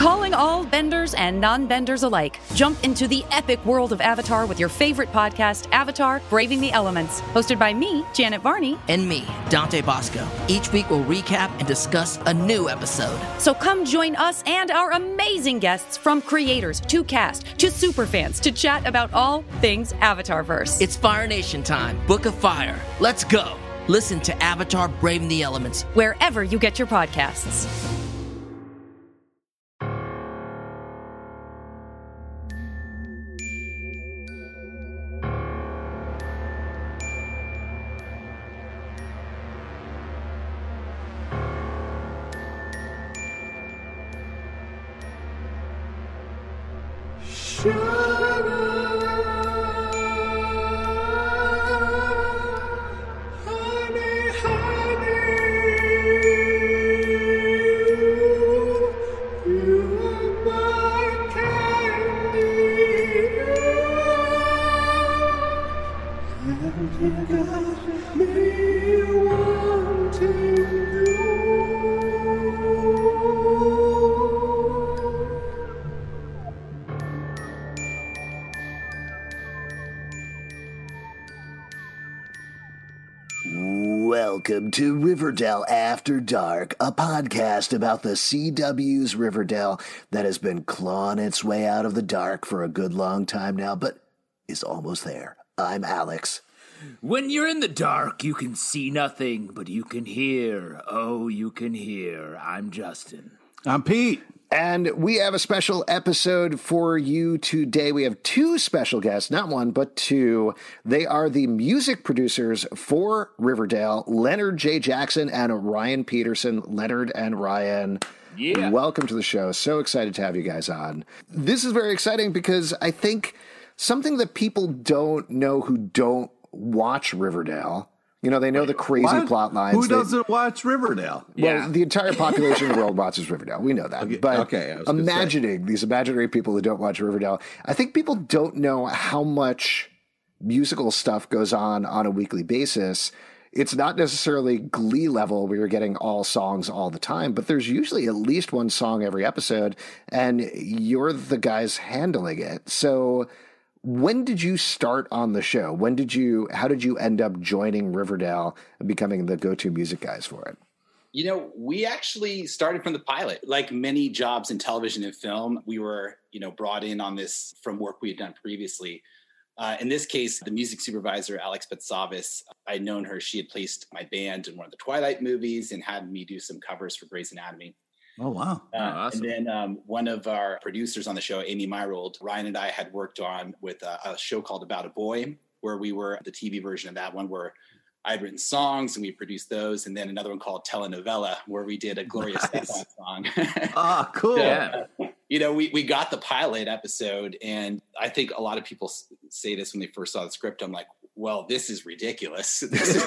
Calling all benders and non-benders alike. Jump into the epic world of Avatar with your favorite podcast, Avatar: Braving the Elements. Hosted by me, Janet Varney. And me, Dante Bosco. Each week we'll recap and discuss a new episode. So come join us and our amazing guests, from creators to cast to superfans, to chat about all things Avatarverse. It's Fire Nation time. Book of Fire. Let's go. Listen to Avatar: Braving the Elements wherever you get your podcasts. Welcome to Riverdale After Dark, a podcast about the CW's Riverdale that has been clawing its way out of the dark for a good long time now, but is almost there. I'm Alex. When you're in the dark, you can see nothing, but you can hear. Oh, you can hear. I'm Justin. I'm Pete. And we have a special episode for you today. We have two special guests, not one, but two. They are the music producers for Riverdale, Leonard J. Jackson and Ryan Peterson. Leonard and Ryan, welcome to the show. So excited to have you guys on. This is very exciting because I think something that people don't know who don't watch Riverdale, you know, they know the crazy plot lines. Who doesn't watch Riverdale? Well, the entire population of the world watches Riverdale. We know that. But imagining these imaginary people who don't watch Riverdale, I think people don't know how much musical stuff goes on a weekly basis. It's not necessarily Glee level where you're getting all songs all the time, but there's usually at least one song every episode, and you're the guys handling it. So when did you start on the show? How did you end up joining Riverdale and becoming the go-to music guys for it? You know, we actually started from the pilot. Like many jobs in television and film, we were, brought in on this from work we had done previously. In this case, the music supervisor, Alex Petsavis, I'd known her. She had placed my band in one of the Twilight movies and had me do some covers for Grey's Anatomy. Oh, wow. Awesome. And then one of our producers on the show, Amy Myrold, Ryan and I had worked on with a show called About a Boy, where we were the TV version of that one, where I'd written songs and we produced those. And then another one called Telenovela, where we did a Gloria Estefan song. Oh, cool. So, we got the pilot episode, and I think a lot of people say this when they first saw the script. I'm like, well, this is ridiculous.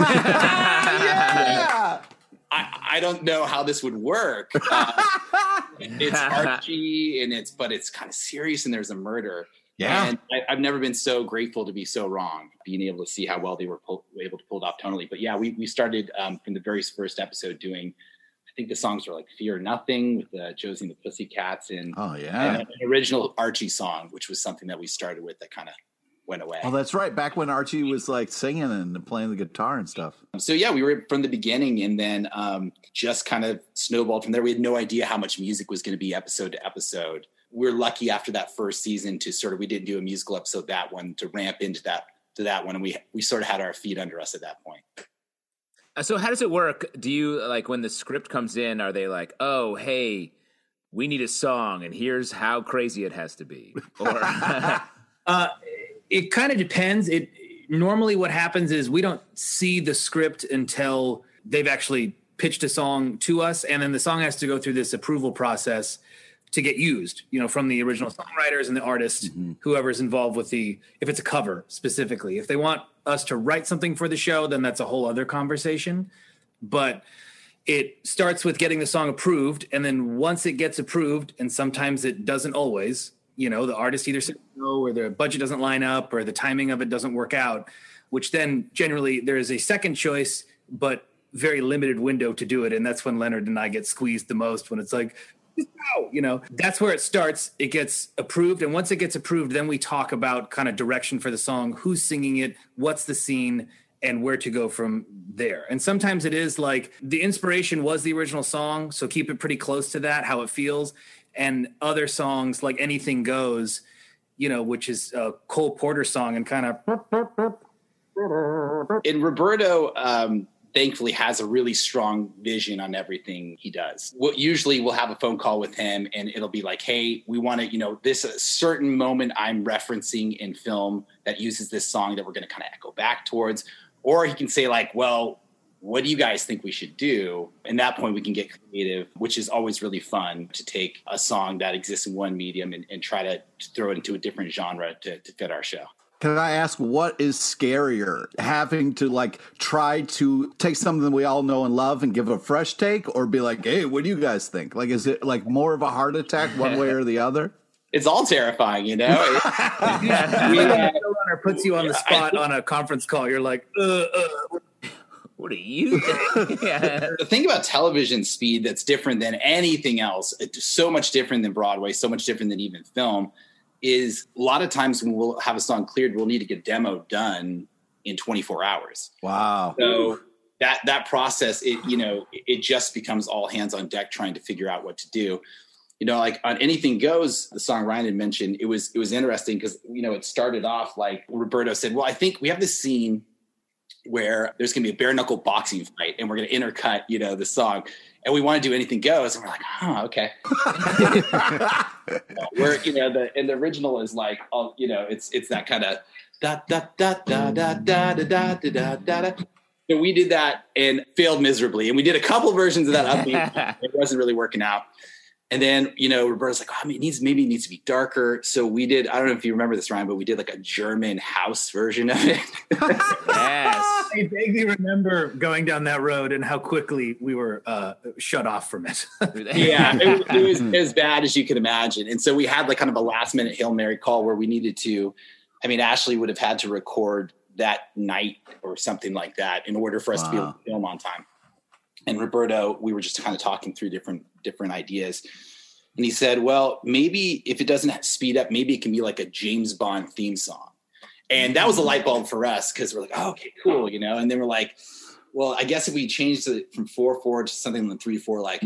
I don't know how this would work. It's Archie, but it's kind of serious, and there's a murder. Yeah. And I've never been so grateful to be so wrong, being able to see how well they were able to pull it off tonally. But yeah, we started from the very first episode doing, I think the songs were like Fear Nothing with Josie and the Pussycats, and an original Archie song, which was something that we started with that kind of went away. Oh, that's right. Back when Archie was like singing and playing the guitar and stuff. So yeah, we were from the beginning, and then just kind of snowballed from there. We had no idea how much music was going to be episode to episode. We're lucky after that first season we didn't do a musical episode that one to ramp into that one, and we sort of had our feet under us at that point. So how does it work? Do you, like, when the script comes in, are they like, oh, hey, we need a song and here's how crazy it has to be? Or it kind of depends. Normally what happens is we don't see the script until they've actually pitched a song to us, and then the song has to go through this approval process to get used, from the original songwriters and the artist, whoever's involved with if it's a cover specifically. If they want us to write something for the show, then that's a whole other conversation. But it starts with getting the song approved, and then once it gets approved, and sometimes it doesn't always, the artist either says no, or their budget doesn't line up, or the timing of it doesn't work out, which then generally there is a second choice, but very limited window to do it. And that's when Leonard and I get squeezed the most, when it's like, You know, that's where it starts. It gets approved. And once it gets approved, then we talk about kind of direction for the song, who's singing it, what's the scene, and where to go from there. And sometimes it is like the inspiration was the original song, so keep it pretty close to that, how it feels. And other songs like Anything Goes, you know, which is a Cole Porter song and kind of. And Roberto, thankfully, has a really strong vision on everything he does. Usually we'll have a phone call with him and it'll be like, hey, we want to, you know, this a certain moment I'm referencing in film that uses this song that we're going to kind of echo back towards. Or he can say like, well, what do you guys think we should do? And at that point we can get creative, which is always really fun to take a song that exists in one medium and try to throw it into a different genre to fit our show. Can I ask, what is scarier, having to like try to take something we all know and love and give it a fresh take, or be like, hey, what do you guys think? Like, is it like more of a heart attack one way or the other? It's all terrifying, you know? Showrunner puts you on the spot on a conference call. You're like, what do you think? The thing about television speed that's different than anything else, it's so much different than Broadway, so much different than even film, is a lot of times when we'll have a song cleared, we'll need to get demo done in 24 hours. Wow. So that process, it just becomes all hands on deck trying to figure out what to do. You know, like on Anything Goes, the song Ryan had mentioned, it was interesting because, you know, it started off like Roberto said, well, I think we have this scene where there's going to be a bare knuckle boxing fight and we're going to intercut, you know, the song. And we want to do Anything Goes. And we're like, oh, okay. Where, you know, the original is like, oh, you know, it's that kind of da da da da da da da da da da. So we did that and failed miserably. And we did a couple versions of that upbeat. It wasn't really working out. And then, you know, Roberto's like, oh, maybe it needs to be darker. So we did, I don't know if you remember this, Ryan, but we did like a German house version of it. Yes. I vaguely remember going down that road and how quickly we were shut off from it. Yeah, it was as bad as you could imagine. And so we had like kind of a last minute Hail Mary call where we needed to, I mean, Ashley would have had to record that night or something like that in order for us to be able to film on time. And Roberto, we were just kind of talking through different ideas. And he said, well, maybe if it doesn't speed up, maybe it can be like a James Bond theme song. And that was a light bulb for us because we're like, oh, okay, cool, you know. And then we're like, well, I guess if we changed it from 4/4 to something like 3/4, like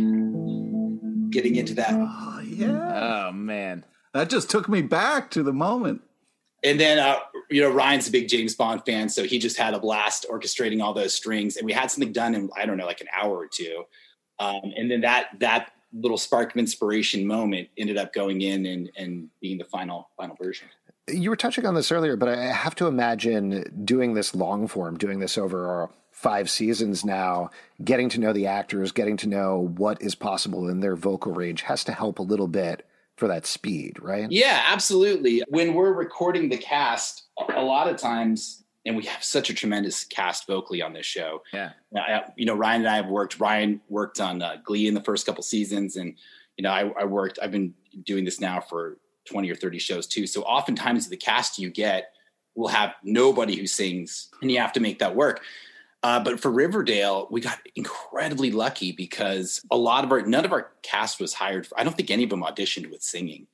getting into that. Oh, yeah. Oh, man. That just took me back to the moment. And then, you know, Ryan's a big James Bond fan, so he just had a blast orchestrating all those strings. And we had something done in, I don't know, like an hour or two. And then that little spark of inspiration moment ended up going in and being the final version. You were touching on this earlier, but I have to imagine doing this long form, doing this over 5 seasons now, getting to know the actors, getting to know what is possible in their vocal range has to help a little bit for that speed, right? Yeah, absolutely. When we're recording the cast, a lot of times, and we have such a tremendous cast vocally on this show. Yeah. You know, Ryan and I have worked. Ryan worked on Glee in the first couple seasons. And, you know, I've been doing this now for 20 or 30 shows too. So oftentimes the cast you get will have nobody who sings and you have to make that work. But for Riverdale, we got incredibly lucky because none of our cast was hired. I don't think any of them auditioned with singing.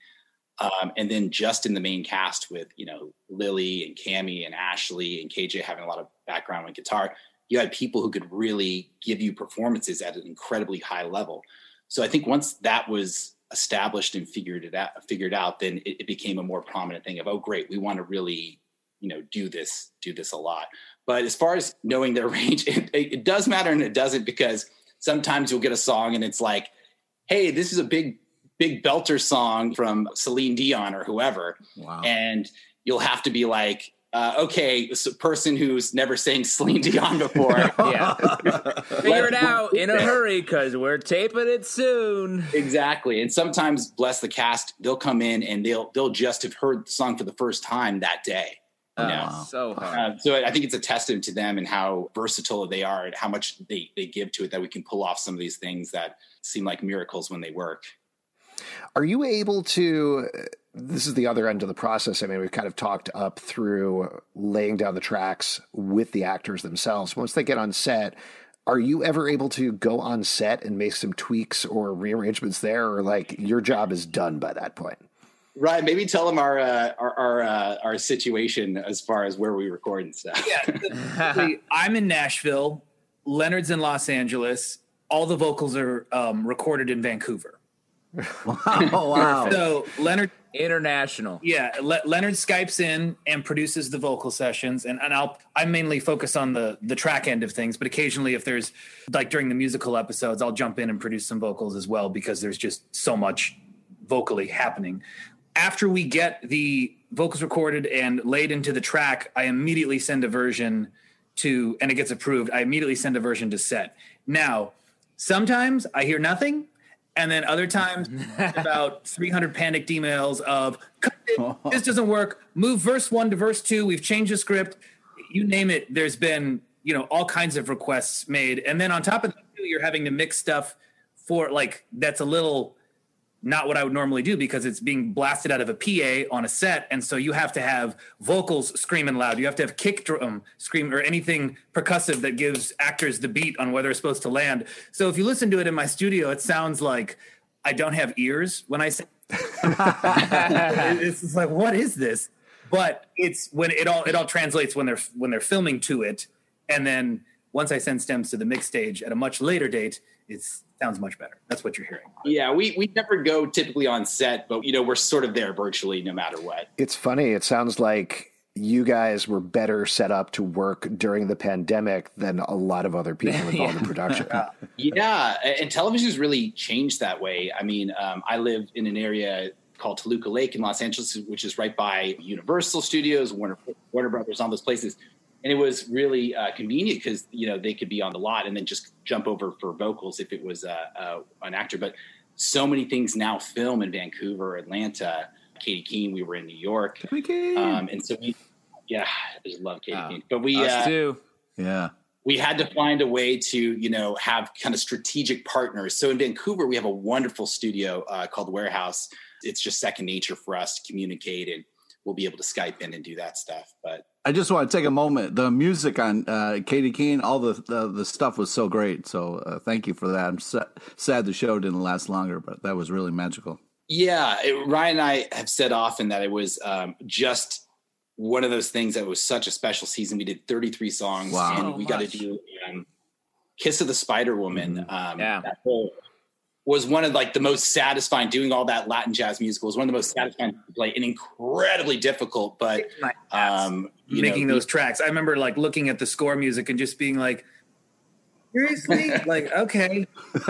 And then just in the main cast with, you know, Lily and Cammie and Ashley and KJ having a lot of background on guitar, you had people who could really give you performances at an incredibly high level. So I think once that was established and figured out, then it became a more prominent thing of, oh, great, we want to really, you know, do this a lot. But as far as knowing their range, it does matter and it doesn't, because sometimes you'll get a song and it's like, hey, this is a big belter song from Celine Dion or whoever. Wow. And you'll have to be like, okay, this person who's never sang Celine Dion before. Yeah. Figure it out in a hurry because we're taping it soon. Exactly. And sometimes, bless the cast, they'll come in and they'll just have heard the song for the first time that day. You know? So hard. So I think it's a testament to them and how versatile they are and how much they give to it, that we can pull off some of these things that seem like miracles when they work. Are you able to, this is the other end of the process. I mean, we've kind of talked up through laying down the tracks with the actors themselves. Once they get on set, Are you ever able to go on set and make some tweaks or rearrangements there, or like your job is done by that point? Right. Maybe tell them our situation as far as where we record and stuff. Yeah. I'm in Nashville. Leonard's in Los Angeles. All the vocals are recorded in Vancouver. Wow. So Leonard international. Yeah. Leonard Skypes in and produces the vocal sessions. And I mainly focus on the track end of things, but occasionally if there's like during the musical episodes, I'll jump in and produce some vocals as well, because there's just so much vocally happening. After we get the vocals recorded and laid into the track, I immediately send a version and it gets approved. I immediately send a version to set. Now, sometimes I hear nothing. And then other times about 300 panicked emails of, this doesn't work. Move verse 1 to verse 2. We've changed the script. You name it. There's been, all kinds of requests made. And then on top of that, you're having to mix stuff for that's a little not what I would normally do, because it's being blasted out of a PA on a set. And so you have to have vocals screaming loud. You have to have kick drum scream or anything percussive that gives actors the beat on whether it's supposed to land. So if you listen to it in my studio, it sounds like I don't have ears when I say it's just like, what is this? But it's when it all translates when they're filming to it. And then once I send stems to the mix stage at a much later date, it sounds much better. That's what you're hearing. Yeah, we never go typically on set, but we're sort of there virtually no matter what. It's funny. It sounds like you guys were better set up to work during the pandemic than a lot of other people involved in production. Yeah, and television's really changed that way. I mean, I live in an area called Toluca Lake in Los Angeles, which is right by Universal Studios, Warner Brothers, all those places. And it was really convenient because, they could be on the lot and then just jump over for vocals if it was an actor. But so many things now film in Vancouver, Atlanta, Katie Keene. We were in New York. And so I just love Katie Keene. But us too. Yeah. We had to find a way to, have kind of strategic partners. So in Vancouver, we have a wonderful studio called The Warehouse. It's just second nature for us to communicate, and we'll be able to Skype in and do that stuff. But I just want to take a moment. The music on Katie Keene, all the stuff was so great. So thank you for that. I'm sad the show didn't last longer, but that was really magical. Yeah. Ryan and I have said often that it was just one of those things that was such a special season. We did 33 songs. Wow. And we got to do Kiss of the Spider Woman. That whole was one of the most satisfying. Doing all that Latin jazz musical was one of the most satisfying to play, and incredibly difficult. But making those tracks, I remember looking at the score music and just being like, seriously, okay.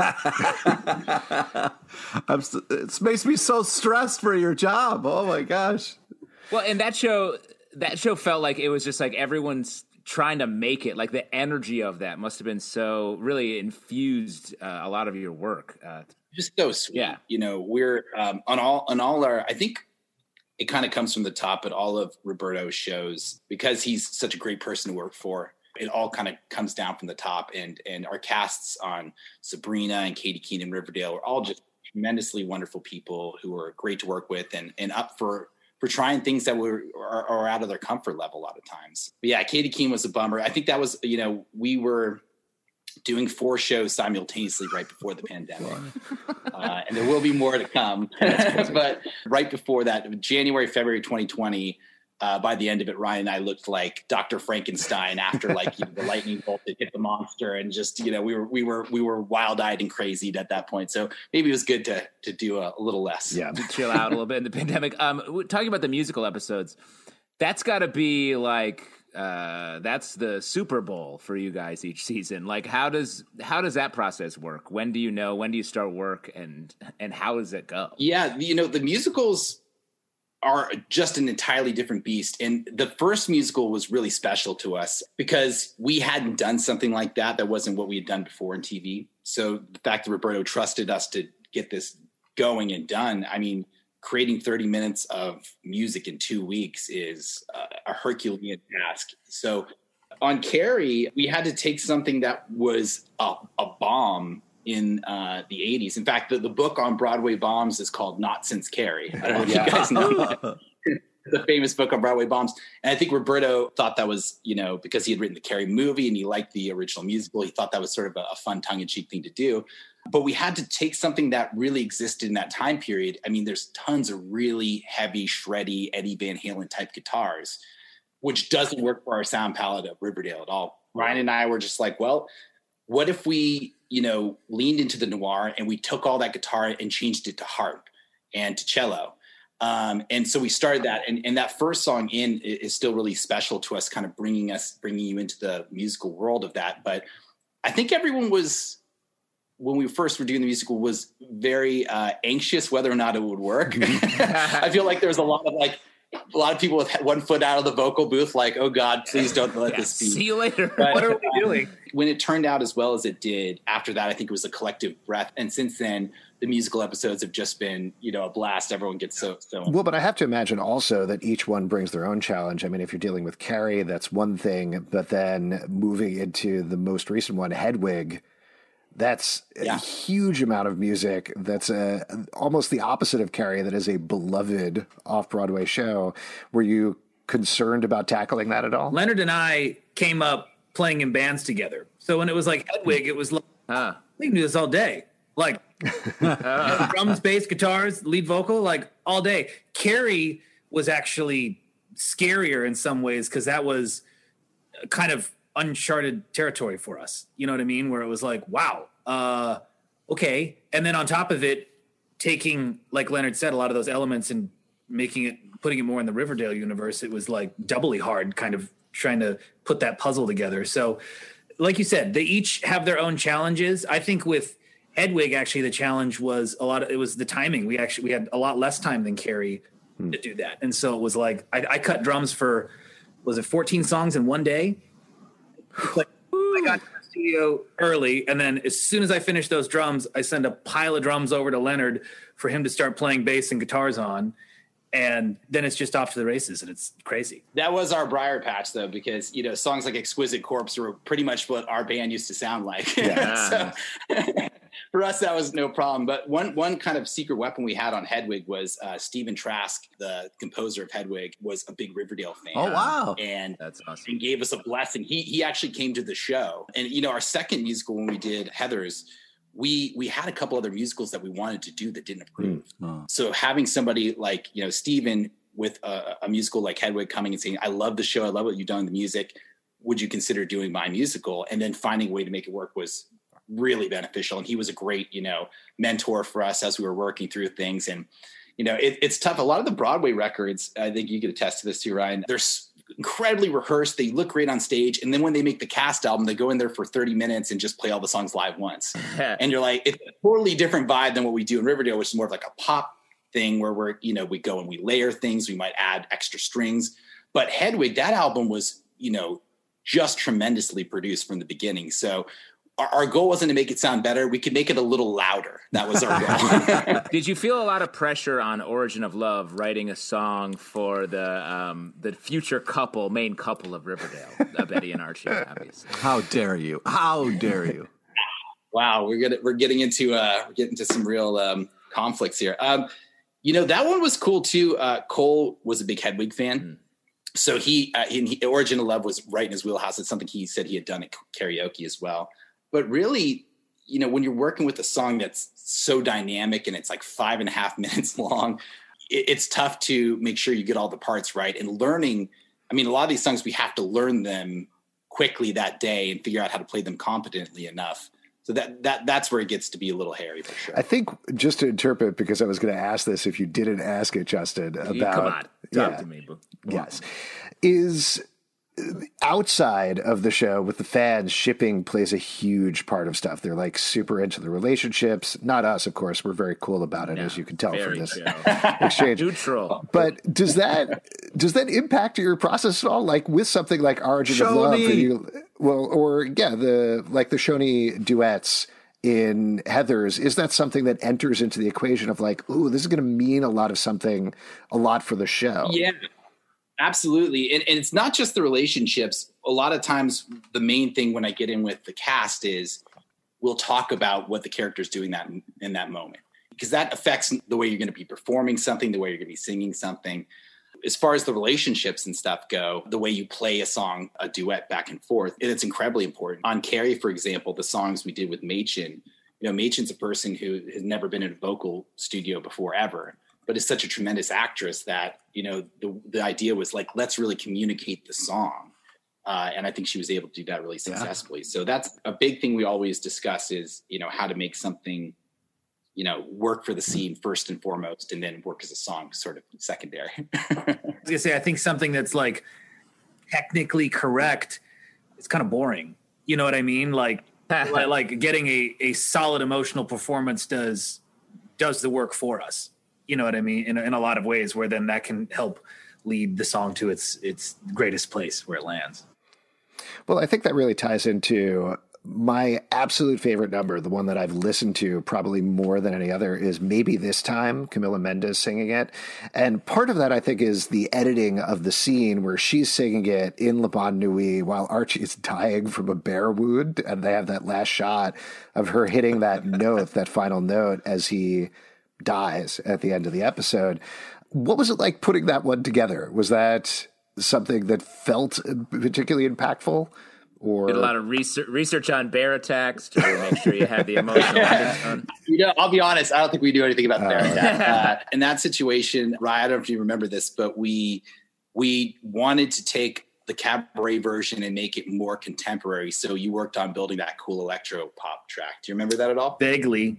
It makes me so stressed for your job. Oh my gosh. Well, and that show felt like it was just everyone's trying to make it. The energy of that must have been so really infused a lot of your work. Just so sweet. Yeah. We're on all our, I think it kind of comes from the top, but all of Roberto's shows, because he's such a great person to work for, it all kind of comes down from the top. And our casts on Sabrina and Katie Keene and Riverdale are all just tremendously wonderful people who are great to work with and up for trying things that are out of their comfort level a lot of times. But yeah, Katie Keene was a bummer. I think that was, we were doing 4 shows simultaneously right before the pandemic. And there will be more to come. But right before that, January, February 2020, by the end of it, Ryan and I looked like Dr. Frankenstein after the lightning bolt that hit the monster, and just we were wild-eyed and crazy at that point. So maybe it was good to do a little less, to chill out a little bit in the pandemic. Talking about the musical episodes, that's got to be that's the Super Bowl for you guys each season. How does that process work? When do you know? When do you start work? And how does it go? Yeah, the musicals are just an entirely different beast. And the first musical was really special to us because we hadn't done something like that. That wasn't what we had done before in TV. So the fact that Roberto trusted us to get this going and done, I mean, creating 30 minutes of music in 2 weeks is a Herculean task. So on Carrie, we had to take something that was a bomb in the 80s. In fact, the book on Broadway bombs is called Not Since Carrie. I don't know if you guys know that. the famous book on Broadway Bombs. And I think Roberto thought that was, because he had written the Carrie movie and he liked the original musical, he thought that was sort of a fun tongue-in-cheek thing to do. But we had to take something that really existed in that time period. I mean, there's tons of really heavy, shreddy Eddie Van Halen type guitars, which doesn't work for our sound palette of Riverdale at all. Ryan and I were just like, well, what if we, leaned into the noir and we took all that guitar and changed it to harp and to cello. And so we started that. And that first song is still really special to us, kind of bringing you into the musical world of that. But I think everyone was, when we first were doing the musical, was very anxious whether or not it would work. I feel like there was a lot of people with one foot out of the vocal booth, like, oh God, please don't let this be. See you later. But, what are we doing? When it turned out as well as it did, after that, I think it was a collective breath. And since then, the musical episodes have just been, a blast. Everyone gets so. Well, but I have to imagine also that each one brings their own challenge. I mean, if you're dealing with Carrie, that's one thing, but then moving into the most recent one, Hedwig, that's a huge amount of music. That's almost the opposite of Carrie. That is a beloved off-Broadway show. Were you concerned about tackling that at all? Leonard and I came up playing in bands together. So when it was like Hedwig, it was like, we can do this all day. Like drums, bass, guitars, lead vocal, like all day. Carrie was actually scarier in some ways because that was kind of uncharted territory for us. You know what I mean? Where it was like, wow, okay. And then on top of it, taking, like Leonard said, a lot of those elements and putting it more in the Riverdale universe, it was like doubly hard kind of trying to put that puzzle together. So like you said, they each have their own challenges. I think with Hedwig, actually, the challenge was it was the timing. We had a lot less time than Carrie to do that. And so it was like, I cut drums for, was it 14 songs in one day? Like, I got to the studio early, and then as soon as I finished those drums, I send a pile of drums over to Leonard for him to start playing bass and guitars on, and then it's just off to the races, and it's crazy. That was our Briar Patch, though, because songs like Exquisite Corpse were pretty much what our band used to sound like. Yeah. So, for us, that was no problem. But one kind of secret weapon we had on Hedwig was Stephen Trask, the composer of Hedwig, was a big Riverdale fan. Oh, wow. And that's awesome. And gave us a blessing. He actually came to the show. And, our second musical, when we did Heathers, we had a couple other musicals that we wanted to do that didn't approve. So having somebody like, Stephen with a musical like Hedwig coming and saying, I love the show, I love what you've done in the music, would you consider doing my musical? And then finding a way to make it work was really beneficial. And he was a great, mentor for us as we were working through things. And, it's tough. A lot of the Broadway records, I think you could attest to this too, Ryan, they're incredibly rehearsed. They look great on stage. And then when they make the cast album, they go in there for 30 minutes and just play all the songs live once. And you're like, it's a totally different vibe than what we do in Riverdale, which is more of like a pop thing where we go and we layer things. We might add extra strings. But Hedwig, that album was, just tremendously produced from the beginning. So our goal wasn't to make it sound better. We could make it a little louder. That was our goal. Did you feel a lot of pressure on Origin of Love writing a song for the future main couple of Riverdale, Betty and Archie, obviously? How dare you? How dare you? Wow, we're getting into some real conflicts here. That one was cool too. Cole was a big Hedwig fan. Mm. So he Origin of Love was right in his wheelhouse. It's something he said he had done at karaoke as well. But really, when you're working with a song that's so dynamic and it's like 5.5 minutes long, it's tough to make sure you get all the parts right. And learning, a lot of these songs, we have to learn them quickly that day and figure out how to play them competently enough. So that's where it gets to be a little hairy for sure. I think, just to interpret, because I was going to ask this if you didn't ask it, Justin, about... Come on, talk to me. Yes. Is... outside of the show with the fans, shipping plays a huge part of stuff. They're like super into the relationships. Not us, of course. We're very cool about it, as you can tell from this exchange. Neutral. But does that impact your process at all? Like with something like Origin of Love, the Shoney duets in Heathers, is that something that enters into the equation of like, ooh, this is going to mean a lot for the show? Yeah. Absolutely. And it's not just the relationships. A lot of times the main thing when I get in with the cast is we'll talk about what the character's doing in that moment, because that affects the way you're going to be performing something, the way you're going to be singing something. as far as the relationships and stuff go, the way you play a song, a duet back and forth, and it's incredibly important. On Carrie, for example, the songs we did with Machen, Machen's a person who has never been in a vocal studio before ever, but is such a tremendous actress that, the idea was like, let's really communicate the song. And I think she was able to do that really successfully. Yeah. So that's a big thing we always discuss is, how to make something, work for the scene first and foremost, and then work as a song sort of secondary. I was gonna say, I think something that's like technically correct, it's kind of boring. You know what I mean? Like getting a solid emotional performance does the work for us. You know what I mean? In a lot of ways, where then that can help lead the song to its greatest place where it lands. Well, I think that really ties into my absolute favorite number, the one that I've listened to probably more than any other, is Maybe This Time, Camila Mendes singing it. And part of that, I think, is the editing of the scene where she's singing it in Le Bon Nuit while Archie is dying from a bear wound. And they have that last shot of her hitting that note, that final note, as he dies at the end of the episode. What was it like putting that one together? Was that something that felt particularly impactful? Or did a lot of research on bear attacks to make sure you had the emotional undertone. I'll be honest, I don't think we knew anything about the bear attack. In that situation, Ryan, I don't know if you remember this, but we wanted to take the cabaret version and make it more contemporary. So you worked on building that cool electro pop track. Do you remember that at all? Vaguely.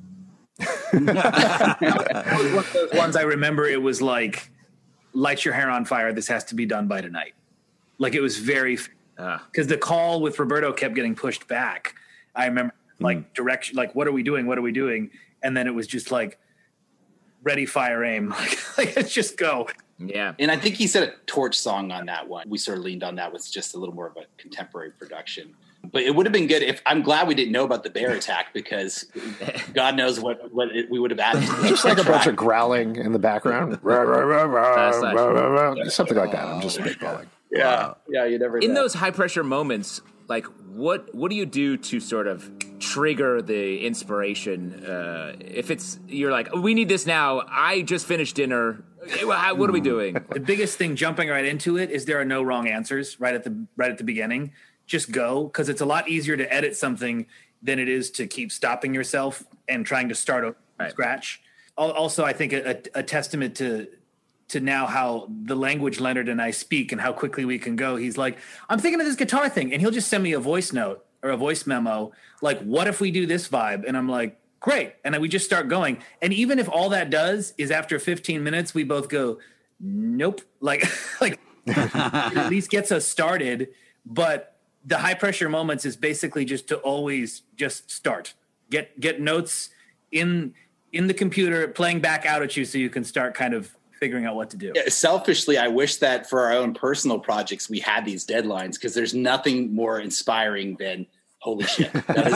That was one of those ones I remember. It was like, light your hair on fire. This has to be done by tonight. Like, it was very, because the call with Roberto kept getting pushed back. I remember like direction, like, what are we doing? What are we doing? And then it was just like, ready, fire, aim. Like let's just go. Yeah. And I think he said a torch song on that one. We sort of leaned on that with just a little more of a contemporary production. But it would have been good if, I'm glad we didn't know about the bear attack, because God knows what we would have added. Just like a bunch of growling in the background. Something like that. I'm just spitballing. Yeah. Yeah. You never know. In those high pressure moments, like what do you do to sort of trigger the inspiration? If you're like, we need this now. I just finished dinner. What are we doing? The biggest thing jumping right into it is there are no wrong answers right at the beginning. Just go, because it's a lot easier to edit something than it is to keep stopping yourself and trying to start over from scratch. Also, I think a testament to now how the language Leonard and I speak and how quickly we can go. He's like, I'm thinking of this guitar thing, and he'll just send me a voice note or a voice memo, like, what if we do this vibe? And I'm like, great. And then we just start going. And even if all that does is after 15 minutes, we both go, nope. Like it at least gets us started. But the high pressure moments is basically just to always just start, get notes in the computer playing back out at you so you can start kind of figuring out what to do. Yeah, selfishly, I wish that for our own personal projects, we had these deadlines, because there's nothing more inspiring than, holy shit.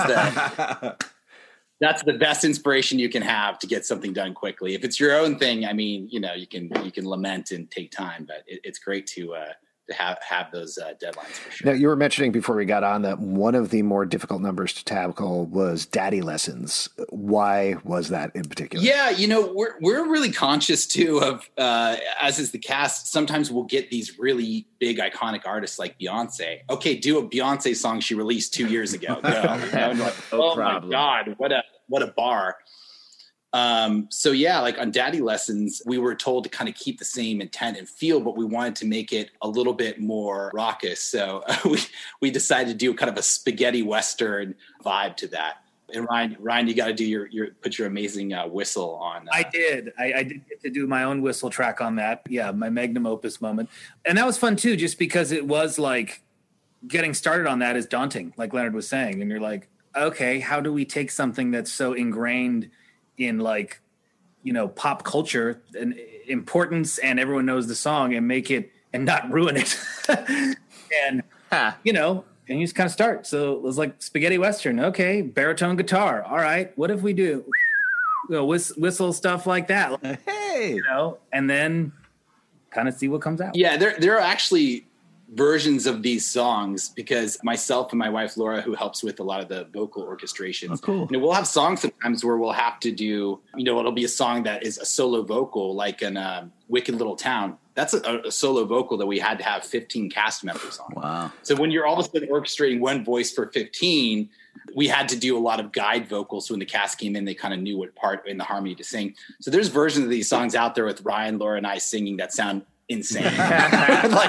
That's the best inspiration you can have to get something done quickly. If it's your own thing, I mean, you can lament and take time, but it's great to have those deadlines for sure. Now, you were mentioning before we got on that one of the more difficult numbers to tackle was Daddy Lessons. Why was that in particular? Yeah, we're really conscious too of, as is the cast, sometimes we'll get these really big iconic artists like Beyonce. Okay, do a Beyonce song she released 2 years ago. Like, oh my God, what a bar. So yeah, like on Daddy Lessons, we were told to kind of keep the same intent and feel, but we wanted to make it a little bit more raucous. So we decided to do kind of a spaghetti Western vibe to that. And Ryan, you got to do put your amazing whistle on. I did get to do my own whistle track on that. Yeah. My magnum opus moment. And that was fun too, just because it was like getting started on that is daunting, like Leonard was saying. And you're like, okay, how do we take something that's so ingrained in like, pop culture and importance, and everyone knows the song, and make it and not ruin it. And, and you just kind of start. So it was like spaghetti Western. Okay. Baritone guitar. All right. What if we do whistle stuff like that? Hey, and then kind of see what comes out. Yeah. There are actually versions of these songs because myself and my wife Laura, who helps with a lot of the vocal orchestrations, we'll have songs sometimes where we'll have to do, it'll be a song that is a solo vocal, like in Wicked Little Town. That's a solo vocal that we had to have 15 cast members on. Wow. So when you're all of a sudden orchestrating one voice for 15, we had to do a lot of guide vocals. So when the cast came in, they kind of knew what part in the harmony to sing. So there's versions of these songs out there with Ryan, Laura, and I singing that sound insane. Like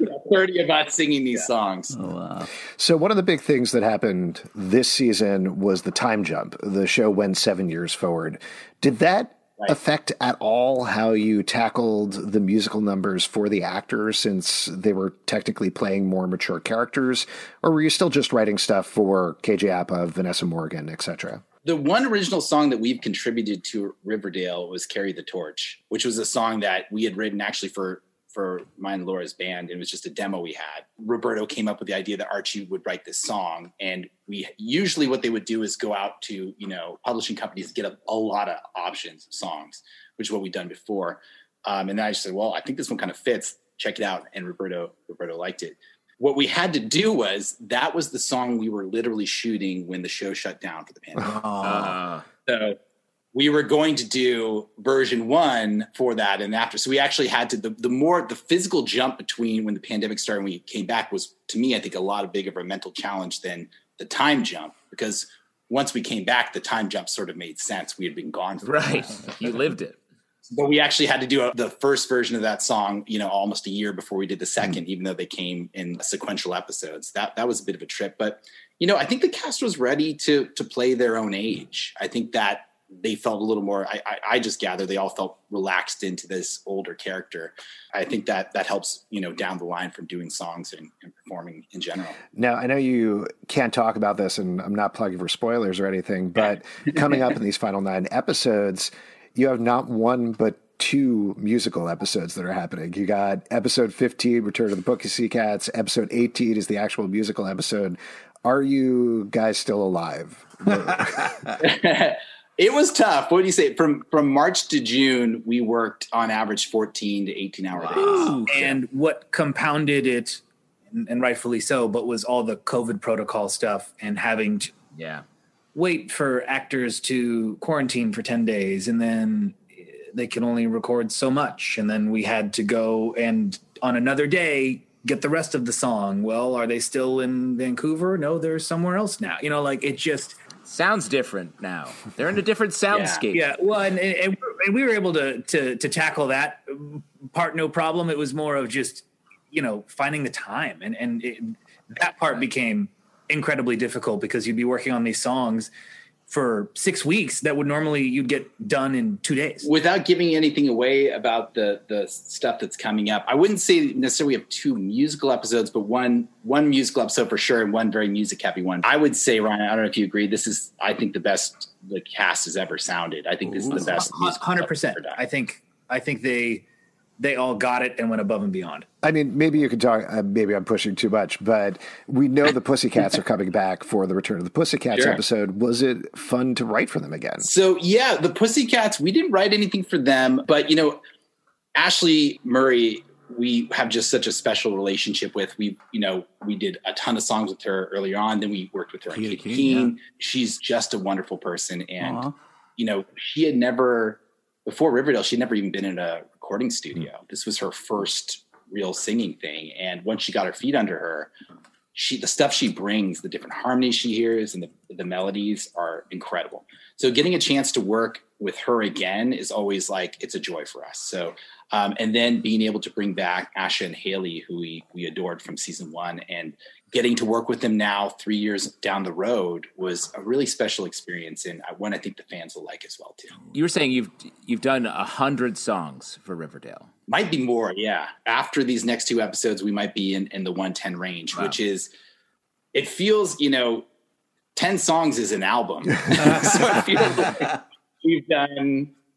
30 of us singing these songs. Oh, wow. So one of the big things that happened this season was the time jump. The show went 7 years forward. Did that affect at all how you tackled the musical numbers for the actors, since they were technically playing more mature characters? Or were you still just writing stuff for KJ Apa, Vanessa Morgan, etc.? The one original song that we've contributed to Riverdale was Carry the Torch, which was a song that we had written actually for mine and Laura's band. It was just a demo we had. Roberto came up with the idea that Archie would write this song. And we usually what they would do is go out to, publishing companies, get a lot of options of songs, which is what we'd done before. And then I just said, well, I think this one kind of fits. Check it out. And Roberto liked it. What we had to do was, that was the song we were literally shooting when the show shut down for the pandemic. So we were going to do version 1 for that and after. So we actually had to, the physical jump between when the pandemic started and we came back was, to me, I think a lot bigger of a mental challenge than the time jump, because once we came back, the time jump sort of made sense. We had been gone for You lived it. But we actually had to do the first version of that song, almost a year before we did the second, even though they came in sequential episodes. That was a bit of a trip. But, I think the cast was ready to play their own age. I think that they felt a little more, I just gather they all felt relaxed into this older character. I think that helps, down the line from doing songs and performing in general. Now, I know you can't talk about this, and I'm not plugging for spoilers or anything, but coming up in these final 9 episodes, you have not one but 2 musical episodes that are happening. You got episode 15, Return of the Pussycats. Episode 18 is the actual musical episode. Are you guys still alive? It was tough. What do you say? From March to June, we worked on average 14 to 18-hour days. And what compounded it, and rightfully so, but was all the COVID protocol stuff and having to wait for actors to quarantine for 10 days, and then they can only record so much. And then we had to go and on another day get the rest of the song. Well, are they still in Vancouver? No, they're somewhere else now. It just sounds different now. They're in a different soundscape. Yeah. Well, and we were able to tackle that part, no problem. It was more of just, finding the time. And that part became incredibly difficult, because you'd be working on these songs for 6 weeks that would normally you'd get done in 2 days. Without giving anything away about the stuff that's coming up, I wouldn't say necessarily we have 2 musical episodes, but one musical episode for sure, and one very music heavy one. I would say, Ryan, I don't know if you agree, this is, I think, the best the cast has ever sounded. I think this is the best. 100%. I think they all got it and went above and beyond. I mean, maybe you could talk, maybe I'm pushing too much, but we know the Pussycats are coming back for the Return of the Pussycats episode. Was it fun to write for them again? So, yeah, the Pussycats, we didn't write anything for them, but, Ashley Murray, we have just such a special relationship with. We did a ton of songs with her earlier on. Then we worked with her on Katie Keene. Yeah. She's just a wonderful person. And, she had never, before Riverdale, she'd never even been in a recording studio. This was her first real singing thing. And once she got her feet under her, the stuff she brings, the different harmonies she hears and the melodies are incredible. So getting a chance to work with her again is always it's a joy for us. So, and then being able to bring back Asha and Haley, who we adored from season 1, and getting to work with them now 3 years down the road was a really special experience, and one I think the fans will like as well too. You were saying you've done 100 songs for Riverdale. Might be more, yeah. After these next 2 episodes, we might be in the 110 range, which is, it feels, 10 songs is an album. So it feels like we've done,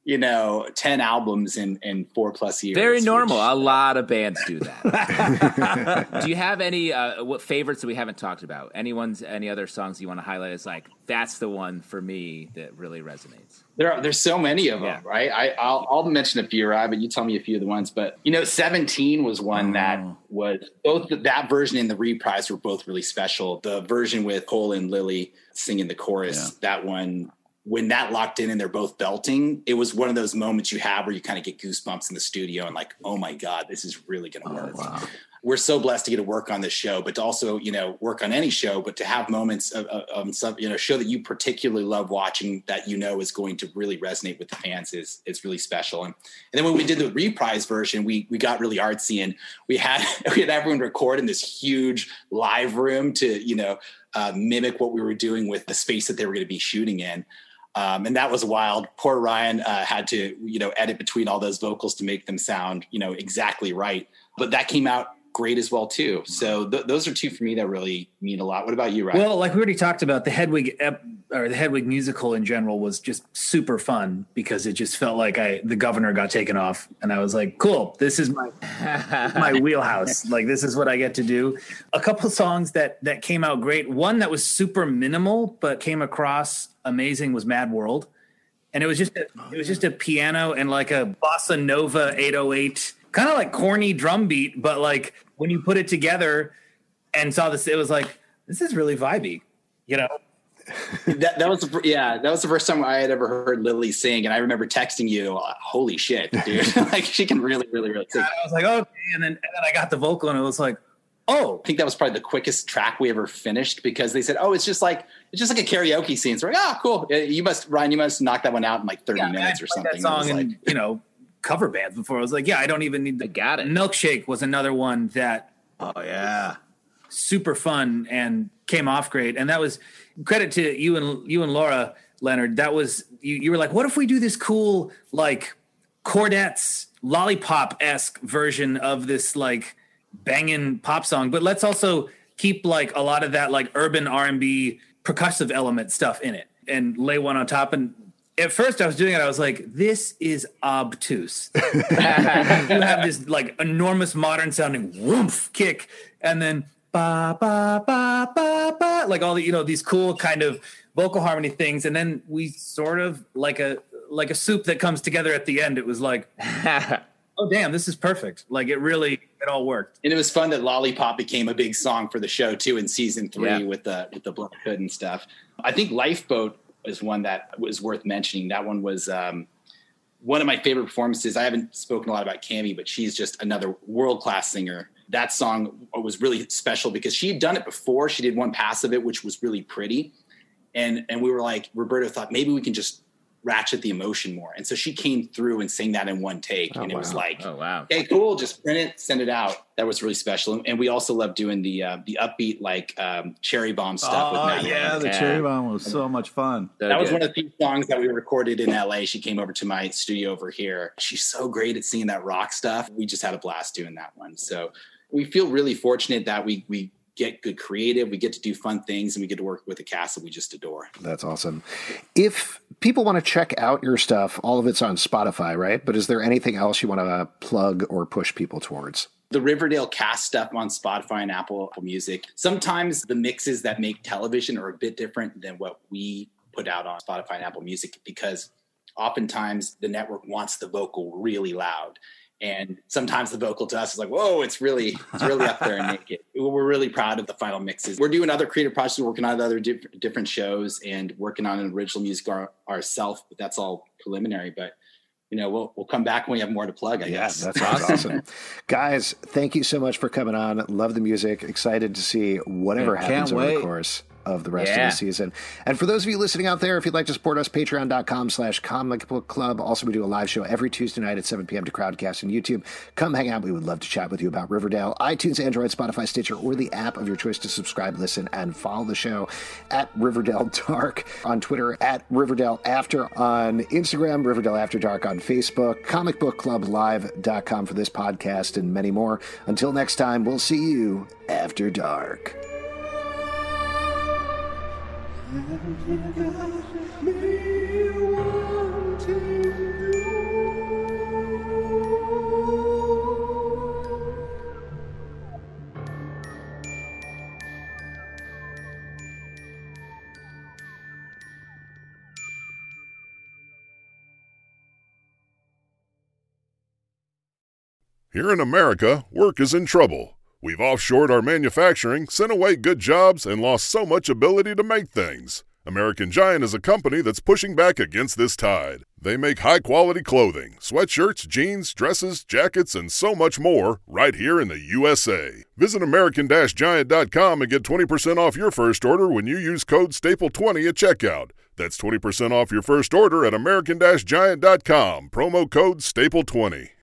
10 albums in 4+ years. Very normal. A lot of bands do that. Do you have any what favorites that we haven't talked about? Any other songs you want to highlight as like, that's the one for me that really resonates? There's so many of them, right? I'll mention a few, Ryan, but you tell me a few of the ones. But 17 was one that was both that version and the reprise were both really special. The version with Cole and Lily singing the chorus, that one, when that locked in and they're both belting, it was one of those moments you have where you kind of get goosebumps in the studio and like, oh my God, this is really going to work. Wow. We're so blessed to get to work on this show, but to also, work on any show, but to have moments of some, show that you particularly love watching that, is going to really resonate with the fans is really special. And then when we did the reprise version, we got really artsy and we had everyone record in this huge live room to, mimic what we were doing with the space that they were going to be shooting in. And that was wild. Poor Ryan had to, edit between all those vocals to make them sound, exactly right. But that came out great as well too. So those are two for me that really mean a lot. What about you, Ryan? Well, like we already talked about, the Hedwig the Hedwig musical in general was just super fun because it just felt like the governor got taken off, and I was like, cool, this is my wheelhouse. Like, this is what I get to do. A couple songs that came out great. One that was super minimal but came across amazing was Mad World, and it was just a piano and like a bossa nova 808, kind of like corny drum beat, but like when you put it together and saw this, it was like, this is really vibey, That was the first time I had ever heard Lily sing, and I remember texting you, holy shit, dude. Like, she can really, really, really sing. I was like, okay, and then I got the vocal and it was like, oh. I think that was probably the quickest track we ever finished because they said, it's just like a karaoke scene. So we're like, cool. Ryan, you must knock that one out in like 30 minutes or something. That song and, cover bands before. I was like, I don't even need I got it. Milkshake was another one that super fun and came off great. And that was credit to you and Laura Leonard. That was you were like, what if we do this cool like Chordettes Lollipop-esque version of this like banging pop song, but let's also keep like a lot of that like urban R&B percussive element stuff in it and lay one on top. And at first I was doing it, I was like, this is obtuse. You have this like enormous modern sounding woof kick and then ba ba ba ba ba, like all the these cool kind of vocal harmony things, and then we sort of like a soup that comes together at the end. It was like oh damn, this is perfect. Like it all worked. And it was fun that Lollipop became a big song for the show too in season 3 with the Black Hood and stuff. I think Lifeboat is one that was worth mentioning. That one was one of my favorite performances. I haven't spoken a lot about Cammie, but she's just another world-class singer. That song was really special because she had done it before. She did one pass of it, which was really pretty. And we were like, Roberto thought maybe we can just ratchet the emotion more. And so she came through and sang that in one take. And it was like, hey, cool, just print it, send it out. That was really special. And we also loved doing the upbeat, like Cherry Bomb stuff. The Cherry Bomb was so much fun. That was one of the few songs that we recorded in LA. She came over to my studio over here. She's so great at singing that rock stuff. We just had a blast doing that one. So we feel really fortunate that we get good creative, we get to do fun things, and we get to work with a cast that we just adore. That's awesome. If people want to check out your stuff, all of it's on Spotify, right? But is there anything else you want to plug or push people towards? The Riverdale cast stuff on Spotify and Apple Music. Sometimes the mixes that make television are a bit different than what we put out on Spotify and Apple Music because oftentimes the network wants the vocal really loud. And sometimes the vocal to us is like, whoa, it's really up there and naked. We're really proud of the final mixes. We're doing other creative projects, working on other different shows and working on an original music ourselves, but that's all preliminary. But, we'll come back when we have more to plug, I guess. That sounds awesome. Guys, thank you so much for coming on. Love the music. Excited to see whatever happens over the course of the rest of the season. And for those of you listening out there, if you'd like to support us, patreon.com/Comic Book Club. Also, we do a live show every Tuesday night at 7 p.m. to Crowdcast and YouTube. Come hang out. We would love to chat with you about Riverdale. iTunes, Android, Spotify, Stitcher, or the app of your choice to subscribe, listen, and follow the show at Riverdale Dark on Twitter, at Riverdale After on Instagram, Riverdale After Dark on Facebook, comicbookclublive.com for this podcast and many more. Until next time, we'll see you after dark. And you got me wanting Here in America, work is in trouble. We've offshored our manufacturing, sent away good jobs, and lost so much ability to make things. American Giant is a company that's pushing back against this tide. They make high-quality clothing, sweatshirts, jeans, dresses, jackets, and so much more right here in the USA. Visit American-Giant.com and get 20% off your first order when you use code STAPLE20 at checkout. That's 20% off your first order at American-Giant.com, promo code STAPLE20.